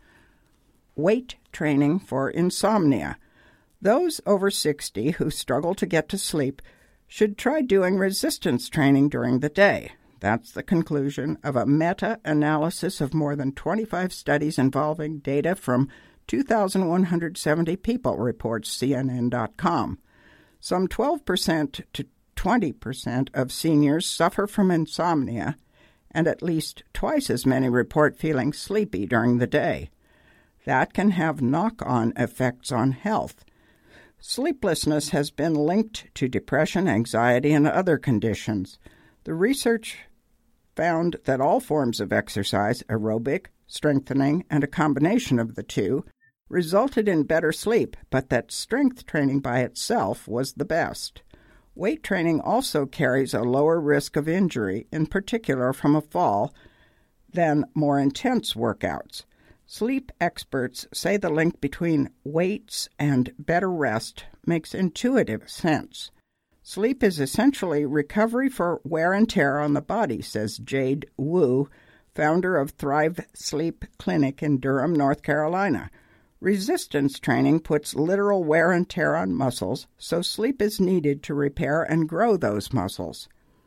Weight training for insomnia. Those over sixty who struggle to get to sleep should try doing resistance training during the day. That's the conclusion of a meta-analysis of more than twenty-five studies involving data from two thousand one hundred seventy people, reports C N N dot com. Some twelve percent to twenty percent of seniors suffer from insomnia, and at least twice as many report feeling sleepy during the day. That can have knock-on effects on health. Sleeplessness has been linked to depression, anxiety, and other conditions. The research found that all forms of exercise, aerobic, strengthening, and a combination of the two, resulted in better sleep, but that strength training by itself was the best. Weight training also carries a lower risk of injury, in particular from a fall, than more intense workouts. Sleep experts say the link between weights and better rest makes intuitive sense. Sleep is essentially recovery for wear and tear on the body, says Jade Wu, founder of Thrive Sleep Clinic in Durham, North Carolina. Resistance training puts literal wear and tear on muscles, so sleep is needed to repair and grow those muscles.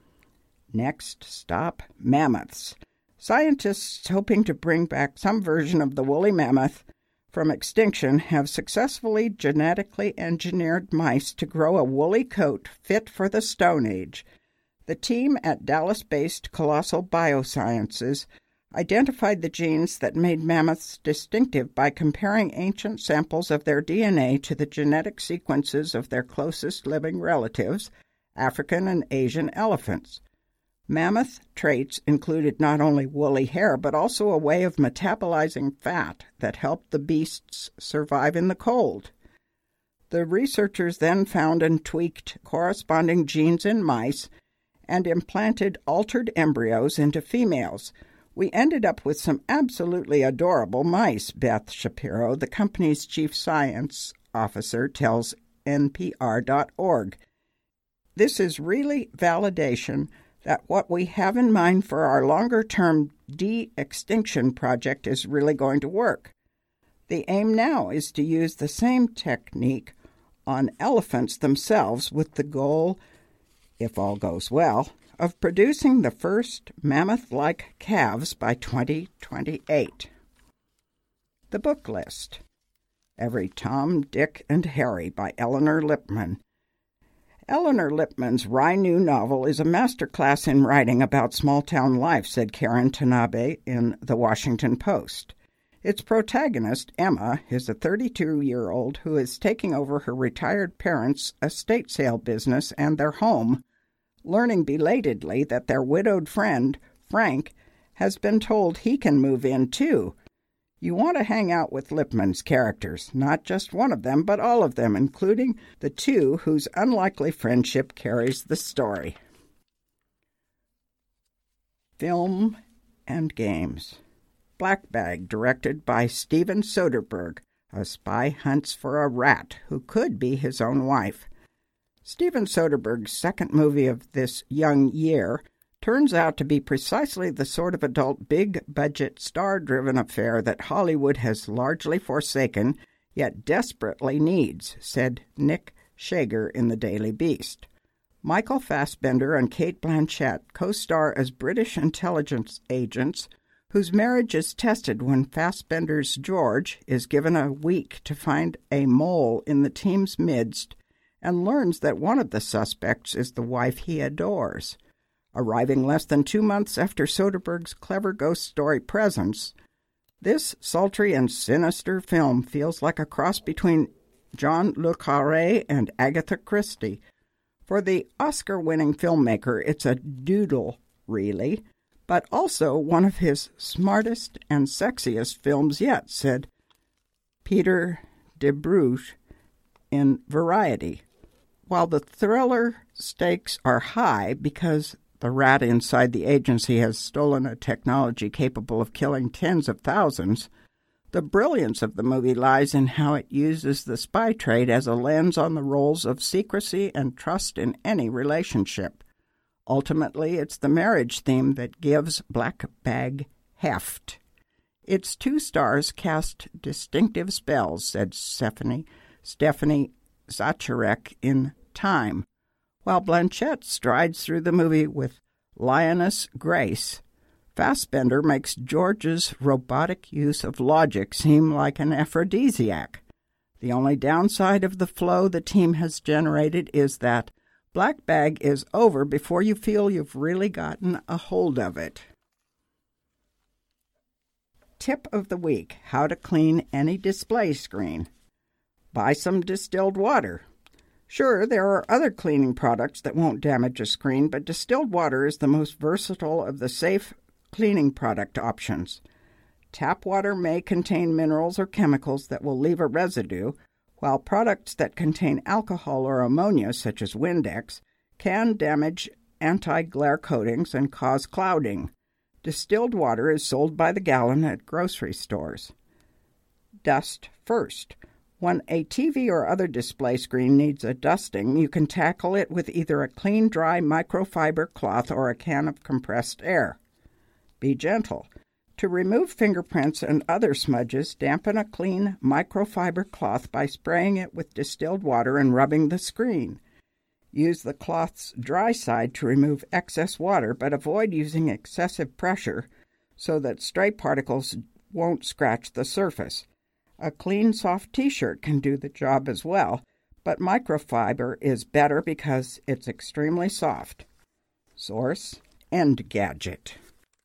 Next stop, mammoths. Scientists hoping to bring back some version of the woolly mammoth from extinction have successfully genetically engineered mice to grow a woolly coat fit for the Stone Age. The team at Dallas-based Colossal Biosciences identified the genes that made mammoths distinctive by comparing ancient samples of their D N A to the genetic sequences of their closest living relatives, African and Asian elephants. Mammoth traits included not only woolly hair, but also a way of metabolizing fat that helped the beasts survive in the cold. The researchers then found and tweaked corresponding genes in mice and implanted altered embryos into females. We ended up with some absolutely adorable mice, Beth Shapiro, the company's chief science officer, tells N P R dot org. This is really validation that what we have in mind for our longer-term de-extinction project is really going to work. The aim now is to use the same technique on elephants themselves with the goal, if all goes well, of producing the first mammoth-like calves by twenty twenty-eight. The book list. Every Tom, Dick, and Harry by Eleanor Lipman. Eleanor Lipman's Rye New novel is a masterclass in writing about small-town life, said Karen Tanabe in The Washington Post. Its protagonist, Emma, is a thirty-two-year-old who is taking over her retired parents' estate sale business and their home, learning belatedly that their widowed friend, Frank, has been told he can move in too. You want to hang out with Lipman's characters, not just one of them, but all of them, including the two whose unlikely friendship carries the story. Film and games. Black Bag, directed by Steven Soderbergh. A spy hunts for a rat who could be his own wife. Steven Soderbergh's second movie of this young year turns out to be precisely the sort of adult big-budget, star-driven affair that Hollywood has largely forsaken, yet desperately needs, said Nick Shager in the Daily Beast. Michael Fassbender and Cate Blanchett co-star as British intelligence agents whose marriage is tested when Fassbender's George is given a week to find a mole in the team's midst and learns that one of the suspects is the wife he adores. Arriving less than two months after Soderbergh's clever ghost story Presence, this sultry and sinister film feels like a cross between John le Carré and Agatha Christie. For the Oscar-winning filmmaker, it's a doodle, really, but also one of his smartest and sexiest films yet, said Peter de Bruges in Variety. While the thriller stakes are high because the rat inside the agency has stolen a technology capable of killing tens of thousands, the brilliance of the movie lies in how it uses the spy trade as a lens on the roles of secrecy and trust in any relationship. Ultimately, it's the marriage theme that gives Black Bag heft. Its two stars cast distinctive spells, said Stephanie, Stephanie Zacharek in Time, while Blanchett strides through the movie with lioness grace. Fassbender makes George's robotic use of logic seem like an aphrodisiac. The only downside of the flow the team has generated is that Black Bag is over before you feel you've really gotten a hold of it. Tip of the week: how to clean any display screen. Buy some distilled water. Sure, there are other cleaning products that won't damage a screen, but distilled water is the most versatile of the safe cleaning product options. Tap water may contain minerals or chemicals that will leave a residue, while products that contain alcohol or ammonia, such as Windex, can damage anti-glare coatings and cause clouding. Distilled water is sold by the gallon at grocery stores. Dust first. When a T V or other display screen needs a dusting, you can tackle it with either a clean, dry microfiber cloth or a can of compressed air. Be gentle. To remove fingerprints and other smudges, dampen a clean microfiber cloth by spraying it with distilled water and rubbing the screen. Use the cloth's dry side to remove excess water, but avoid using excessive pressure so that stray particles won't scratch the surface. A clean, soft T-shirt can do the job as well, but microfiber is better because it's extremely soft. Source: Engadget.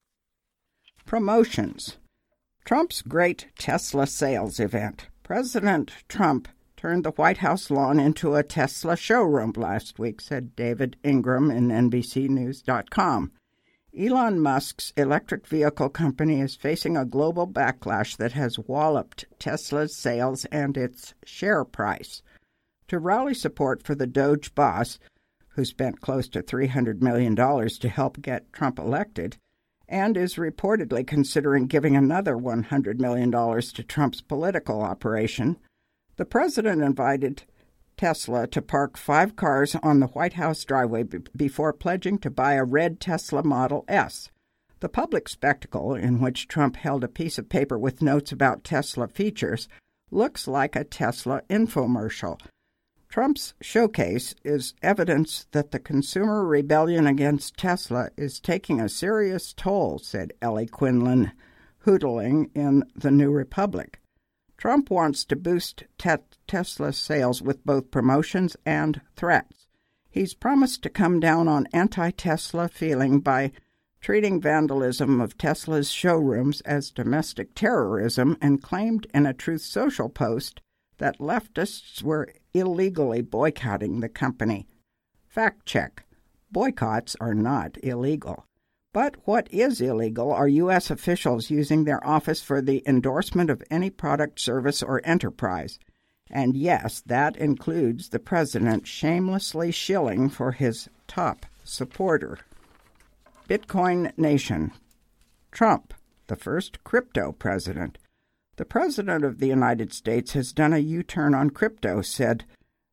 Promotions. Trump's great Tesla sales event. President Trump turned the White House lawn into a Tesla showroom last week, said David Ingram in N B C News dot com. Elon Musk's electric vehicle company is facing a global backlash that has walloped Tesla's sales and its share price. To rally support for the Doge boss, who spent close to three hundred million dollars to help get Trump elected, and is reportedly considering giving another one hundred million dollars to Trump's political operation, the president invited Tesla to park five cars on the White House driveway b- before pledging to buy a red Tesla Model S. The public spectacle, in which Trump held a piece of paper with notes about Tesla features, looks like a Tesla infomercial. Trump's showcase is evidence that the consumer rebellion against Tesla is taking a serious toll, said Ellie Quinlan, hoodling in The New Republic. Trump wants to boost te- Tesla sales with both promotions and threats. He's promised to come down on anti-Tesla feeling by treating vandalism of Tesla's showrooms as domestic terrorism and claimed in a Truth Social post that leftists were illegally boycotting the company. Fact check. Boycotts are not illegal. But what is illegal are U S officials using their office for the endorsement of any product, service, or enterprise. And yes, that includes the president shamelessly shilling for his top supporter. Bitcoin Nation. Trump, the first crypto president. The president of the United States has done a U-turn on crypto, said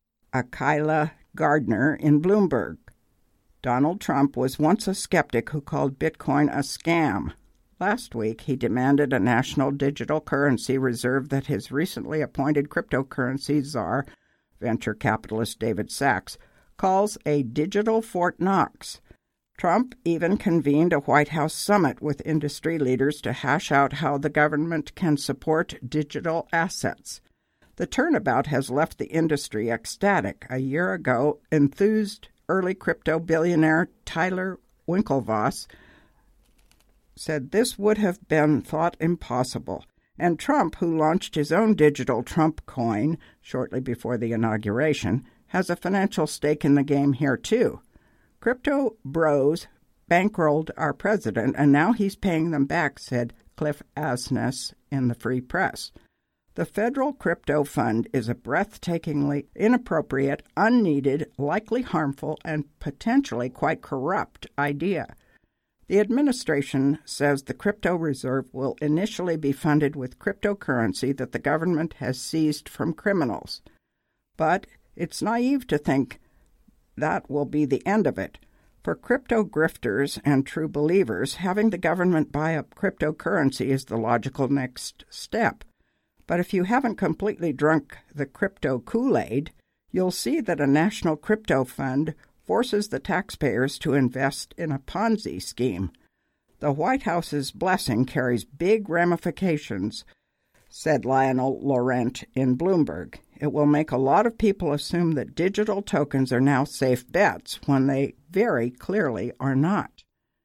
Akila Gardner in Bloomberg. Donald Trump was once a skeptic who called Bitcoin a scam. Last week, he demanded a national digital currency reserve that his recently appointed cryptocurrency czar, venture capitalist David Sachs, calls a digital Fort Knox. Trump even convened a White House summit with industry leaders to hash out how the government can support digital assets. The turnabout has left the industry ecstatic. A year ago, enthused early crypto billionaire Tyler Winklevoss said this would have been thought impossible. And Trump, who launched his own digital Trump coin shortly before the inauguration, has a financial stake in the game here too. Crypto bros bankrolled our president, and now he's paying them back, said Cliff Asness in the Free Press. The federal crypto fund is a breathtakingly inappropriate, unneeded, likely harmful, and potentially quite corrupt idea. The administration says the crypto reserve will initially be funded with cryptocurrency that the government has seized from criminals. But it's naive to think that will be the end of it. For crypto grifters and true believers, having the government buy up cryptocurrency is the logical next step. But if you haven't completely drunk the crypto Kool-Aid, you'll see that a national crypto fund forces the taxpayers to invest in a Ponzi scheme. The White House's blessing carries big ramifications, said Lionel Laurent in Bloomberg. It will make a lot of people assume that digital tokens are now safe bets when they very clearly are not.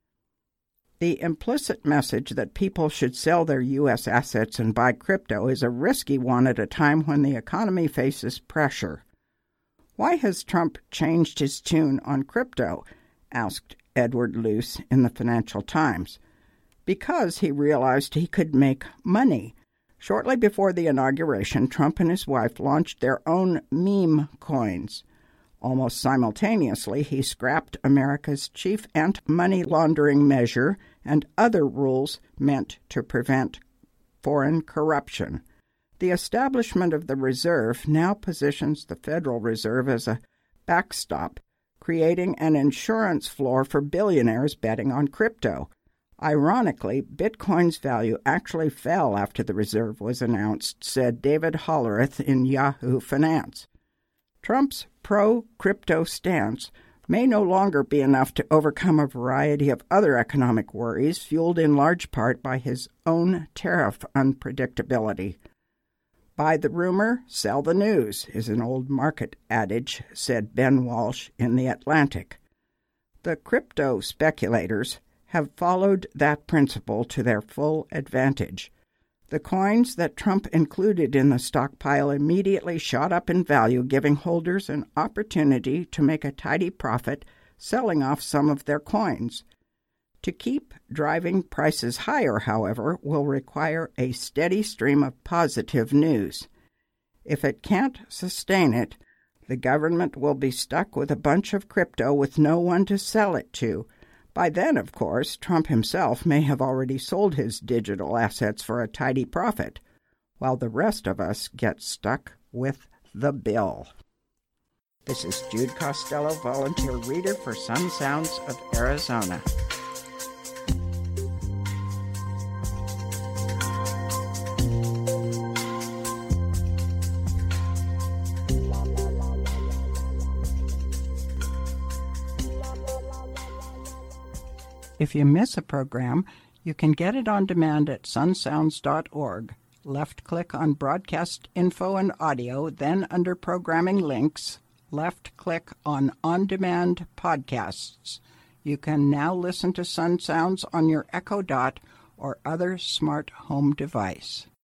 The implicit message that people should sell their U S assets and buy crypto is a risky one at a time when the economy faces pressure. Why has Trump changed his tune on crypto? Asked Edward Luce in the Financial Times. Because he realized he could make money. Shortly before the inauguration, Trump and his wife launched their own meme coins. Almost simultaneously, he scrapped America's chief anti-money laundering measure and other rules meant to prevent foreign corruption. The establishment of the Reserve now positions the Federal Reserve as a backstop, creating an insurance floor for billionaires betting on crypto. Ironically, Bitcoin's value actually fell after the Reserve was announced, said David Hollerith in Yahoo Finance. Trump's pro-crypto stance may no longer be enough to overcome a variety of other economic worries, fueled in large part by his own tariff unpredictability. Buy the rumor, sell the news is an old market adage, said Ben Walsh in The Atlantic. The crypto speculators have followed that principle to their full advantage. The coins that Trump included in the stockpile immediately shot up in value, giving holders an opportunity to make a tidy profit selling off some of their coins. To keep driving prices higher, however, will require a steady stream of positive news. If it can't sustain it, the government will be stuck with a bunch of crypto with no one to sell it to. By then, of course, Trump himself may have already sold his digital assets for a tidy profit, while the rest of us get stuck with the bill. This is Jude Costello, volunteer reader for Sun Sounds of Arizona. If you miss a program, you can get it on demand at sun sounds dot org. Left-click on Broadcast Info and Audio, then under Programming Links, left-click on On-Demand Podcasts. You can now listen to Sun Sounds on your Echo Dot or other smart home device.